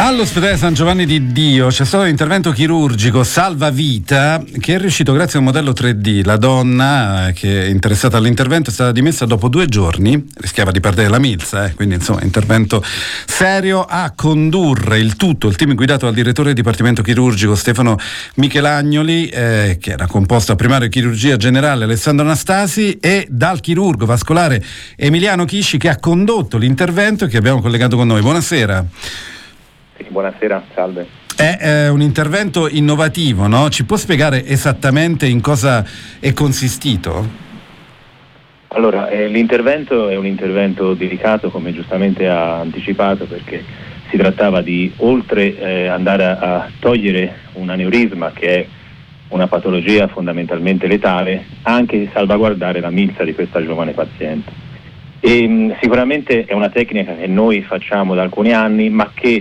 All'ospedale San Giovanni di Dio c'è stato un intervento chirurgico salvavita che è riuscito grazie a un modello 3D. La donna che è interessata all'intervento è stata dimessa dopo 2 giorni, rischiava di perdere la milza, quindi insomma intervento serio. A condurre il tutto il team guidato dal direttore del Dipartimento Chirurgico Stefano Michelagnoli, che era composto a primario chirurgia generale Alessandro Anastasi, e dal chirurgo vascolare Emiliano Chisci, che ha condotto l'intervento e che abbiamo collegato con noi. Buonasera. Buonasera, salve. È un intervento innovativo, no? Ci può spiegare esattamente in cosa è consistito? Allora, l'intervento è un intervento delicato, come giustamente ha anticipato, perché si trattava di, oltre andare a togliere un aneurisma, che è una patologia fondamentalmente letale, anche salvaguardare la milza di questa giovane paziente. E sicuramente è una tecnica che noi facciamo da alcuni anni, ma che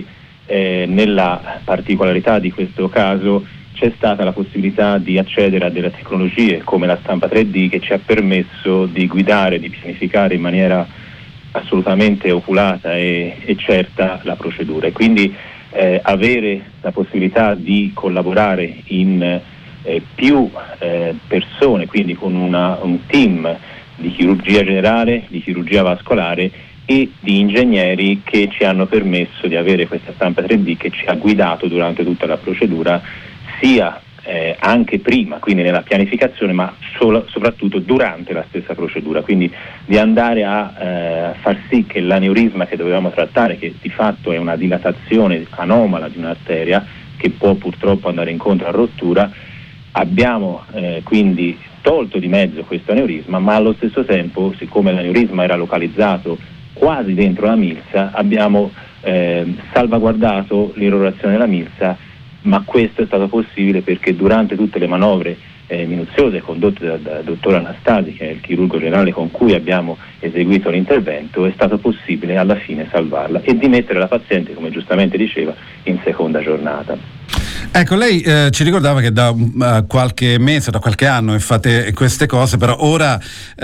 nella particolarità di questo caso c'è stata la possibilità di accedere a delle tecnologie come la stampa 3D, che ci ha permesso di guidare, di pianificare in maniera assolutamente oculata e certa la procedura, e quindi avere la possibilità di collaborare in più persone, quindi con un team di chirurgia generale, di chirurgia vascolare e di ingegneri, che ci hanno permesso di avere questa stampa 3D che ci ha guidato durante tutta la procedura, sia anche prima, quindi nella pianificazione, ma soprattutto durante la stessa procedura, quindi di andare a far sì che l'aneurisma che dovevamo trattare, che di fatto è una dilatazione anomala di un'arteria che può purtroppo andare incontro a rottura, abbiamo quindi tolto di mezzo questo aneurisma, ma allo stesso tempo, siccome l'aneurisma era localizzato quasi dentro la milza, abbiamo salvaguardato l'irrorazione della milza, ma questo è stato possibile perché durante tutte le manovre minuziose condotte dal dottor Anastasi, che è il chirurgo generale con cui abbiamo eseguito l'intervento, è stato possibile alla fine salvarla e di mettere la paziente, come giustamente diceva, in seconda giornata. Ecco, lei ci ricordava che da qualche mese, da qualche anno fate queste cose, però ora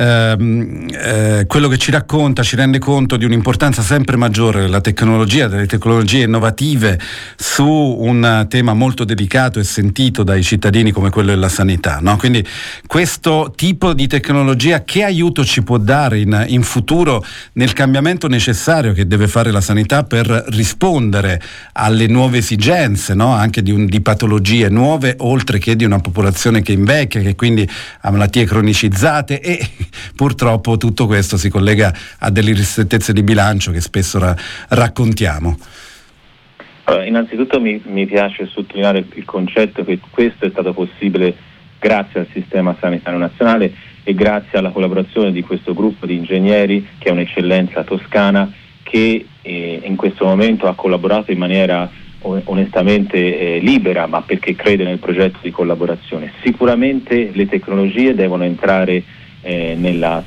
quello che ci racconta ci rende conto di un'importanza sempre maggiore della tecnologia, delle tecnologie innovative su un tema molto delicato e sentito dai cittadini come quello della sanità, no? Quindi questo tipo di tecnologia che aiuto ci può dare in futuro nel cambiamento necessario che deve fare la sanità per rispondere alle nuove esigenze, no? Anche di patologie nuove, oltre che di una popolazione che invecchia, che quindi ha malattie cronicizzate, e purtroppo tutto questo si collega a delle ristrettezze di bilancio che spesso raccontiamo. Allora, innanzitutto mi piace sottolineare il concetto che questo è stato possibile grazie al sistema sanitario nazionale e grazie alla collaborazione di questo gruppo di ingegneri, che è un'eccellenza toscana, che in questo momento ha collaborato in maniera onestamente libera, ma perché crede nel progetto di collaborazione. Sicuramente le tecnologie devono entrare nella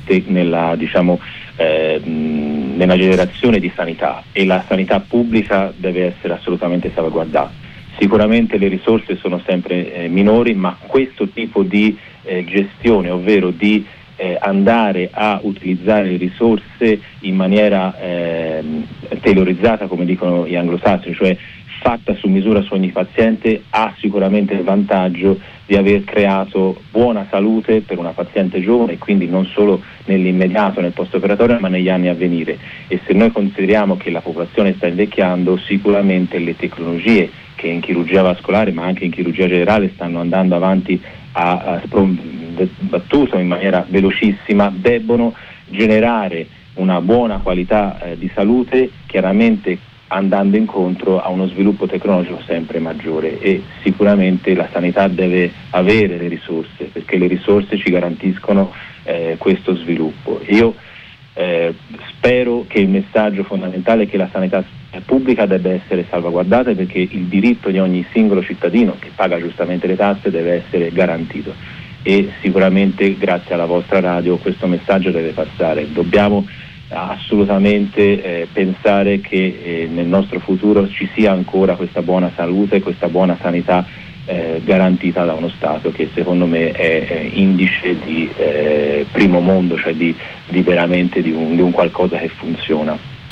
generazione di sanità, e la sanità pubblica deve essere assolutamente salvaguardata. Sicuramente le risorse sono sempre minori, ma questo tipo di gestione, ovvero di andare a utilizzare le risorse in maniera tailorizzata, come dicono gli anglosassoni, cioè fatta su misura su ogni paziente, ha sicuramente il vantaggio di aver creato buona salute per una paziente giovane, e quindi non solo nell'immediato, nel post-operatorio, ma negli anni a venire. E se noi consideriamo che la popolazione sta invecchiando, sicuramente le tecnologie che in chirurgia vascolare, ma anche in chirurgia generale, stanno andando avanti a battuto in maniera velocissima, debbono generare una buona qualità di salute, chiaramente andando incontro a uno sviluppo tecnologico sempre maggiore, e sicuramente la sanità deve avere le risorse, perché le risorse ci garantiscono questo sviluppo. Io spero che il messaggio fondamentale è che la sanità pubblica debba essere salvaguardata, perché il diritto di ogni singolo cittadino che paga giustamente le tasse deve essere garantito, e sicuramente grazie alla vostra radio questo messaggio deve passare. Dobbiamo assolutamente pensare che nel nostro futuro ci sia ancora questa buona salute, questa buona sanità garantita da uno Stato che secondo me è indice di primo mondo, cioè di veramente di un qualcosa che funziona.